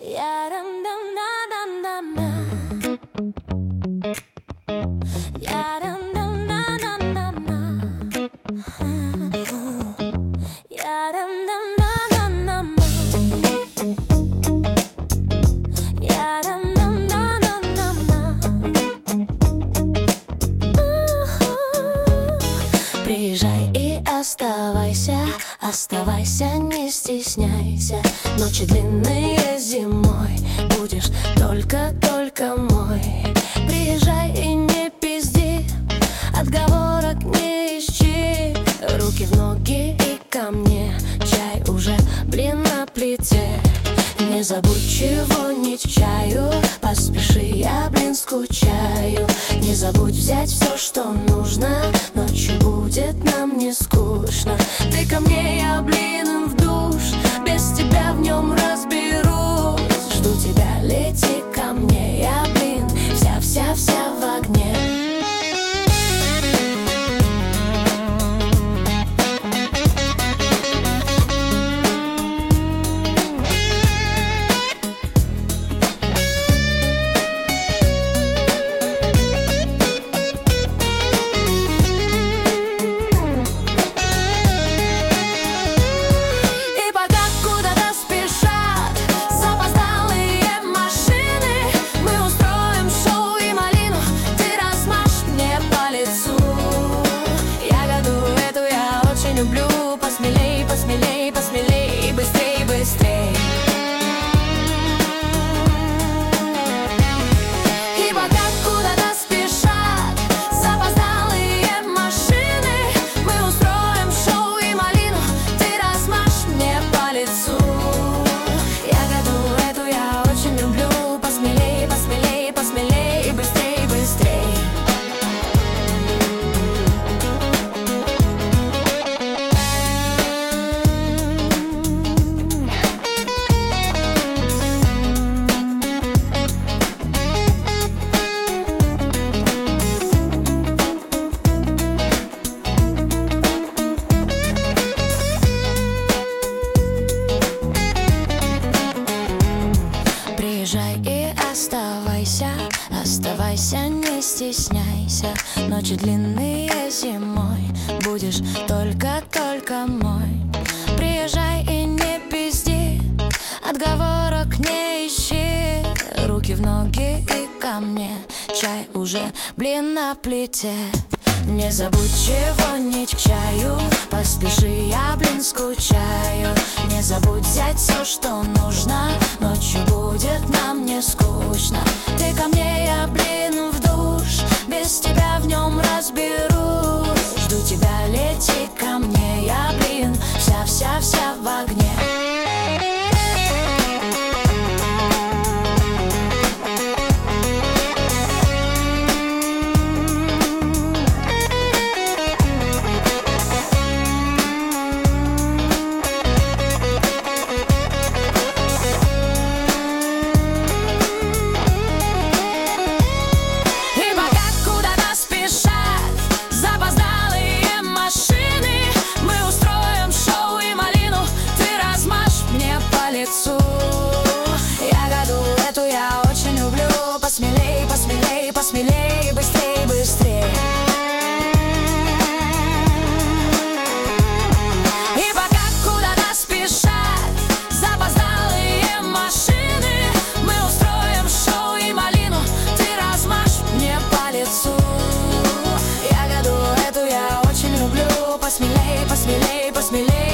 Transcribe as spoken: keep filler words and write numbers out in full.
Приезжай и оставайся, оставайся, не стесняйся. Ночи длинные зимой, будешь только-только мой. Приезжай и не пизди, отговорок не ищи. Руки в ноги и ко мне, чай уже, блин, на плите. Не забудь чего-нибудь к чаю, поспеши, я, блин, скучаю. Не забудь взять все, что нужно, ночью будет нам не скучно. Ты ко мне, я, блин, в душ, без тебя в нем разберусь. Жду тебя, лети ко мне, я, блин, вся-вся-вся в огне. Люблю, посмелей, посмелей, посмелей, быстрей, быстрей. И пока куда-то спешат запоздалые машины, мы устроим шоу и малину, ты размажь мне по лицу. Ягоду эту я очень люблю, посмелей, посмелей, посмелей, быстрей, быстрей. Приезжай и оставайся, оставайся, не стесняйся. Ночи длинные зимой, будешь только-только мой. Приезжай и не пизди, отговорок не ищи. Руки в ноги и ко мне, чай уже, блин, на плите. Не забудь чего-нибудь к чаю, поспеши, я, блин, скучаю. Не забудь взять все, что нужно, ночью будет нам не скучно. Ты ко мне, я, блин, в душ, без тебя в нем разберусь. Жду тебя, лети ко мне, я, блин, вся-вся-вся в огне. Ягоду эту я очень люблю, посмелей, посмелей, посмелей, быстрей, быстрей. И пока куда-то спешат запоздалые машины, мы устроим шоу и малину, ты размажь мне по лицу. Ягоду эту я очень люблю, посмелей, посмелей, посмелей.